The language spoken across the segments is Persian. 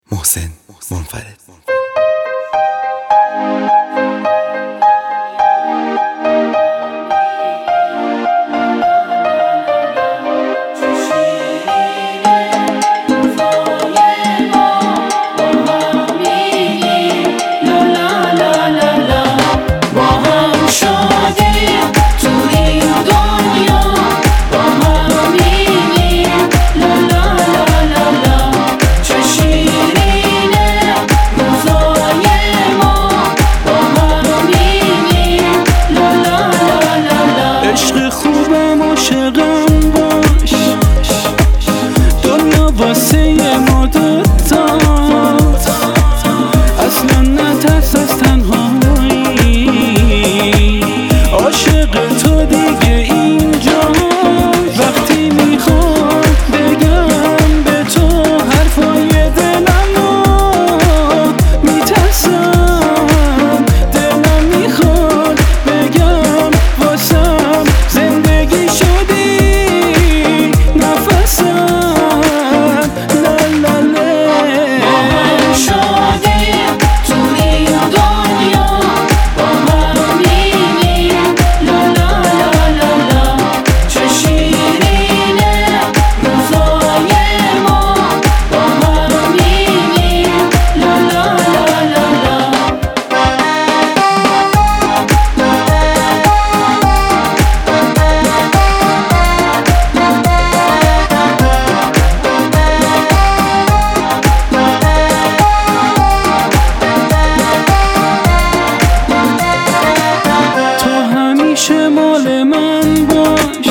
محسن منفرد. عشق خوبم عاشقم باش، دنیا واسه ما دوتا، اصلا نترس از تنهایی، عاشق تو دیگه اینجا. وقتی میخوام بگم به تو حرفای دلمو، میترسم دلم میخواد بگم واسم زندگی شدی نفسم. لالاله با هم شدیم توی دنیا، با هم میریم لالالالا. چه شیرینه روزای ما، با هم میریم لالالالا. همیشه مال من باش،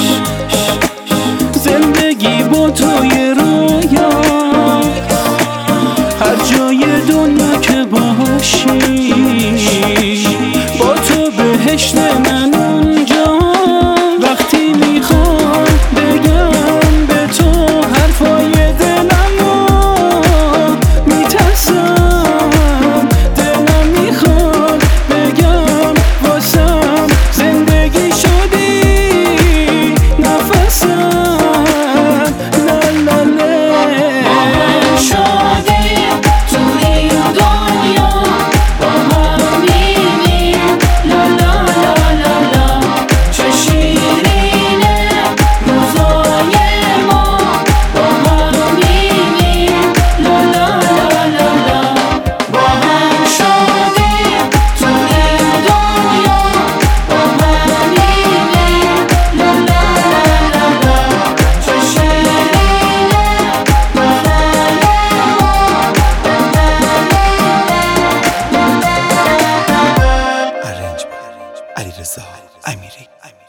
زندگی با توی رویا، هر جای دنیا که باشی با تو بهشت من اونجا. وقتی میخوام بگم به تو حرفای دلمو، میترسم دلم میخواد بگم واسم زندگی شدی نفسم. لالاله با هم شدیم توی دنیا، با هم میریم لالالالا. چه شیرینه روزای ما، با هم میریم لالالالا. با هم شدیم توی دنیا، با هم میریم لالالالا. چه شیرینه روزای ارنج علیرضا امیری.